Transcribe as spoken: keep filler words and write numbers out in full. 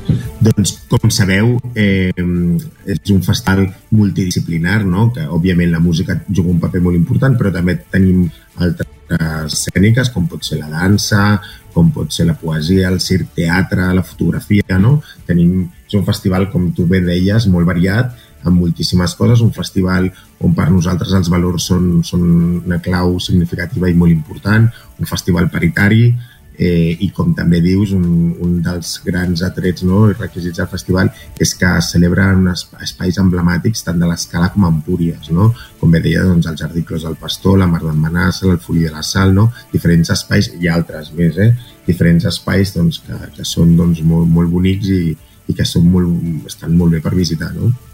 Doncs, com sabeu, eh, és un festival multidisciplinar, no? Que òbviament la música juga un paper molt important, però també tenim altres escèniques, com pot ser la dansa, com pot ser la poesia, el circ, teatre, la fotografia, no? Tenim, és un festival, com tu bé deies, molt variat, amb moltíssimes coses, un festival on per nosaltres els valors són, són una clau significativa i molt important, un festival paritari, Eh, i com també dius, un, un dels grans atrets, no, i requisits del festival és que es celebren espais emblemàtics tant de l'Escala com a Empúries, no? Com bé deia, doncs, el Jardí Clos del Pastor, la Mar d'en Manassa, el Folí de la Sal, no? Diferents espais, i altres més, eh? Diferents espais doncs, que, que són doncs, molt, molt bonics i, i que són molt, estan molt bé per visitar, no?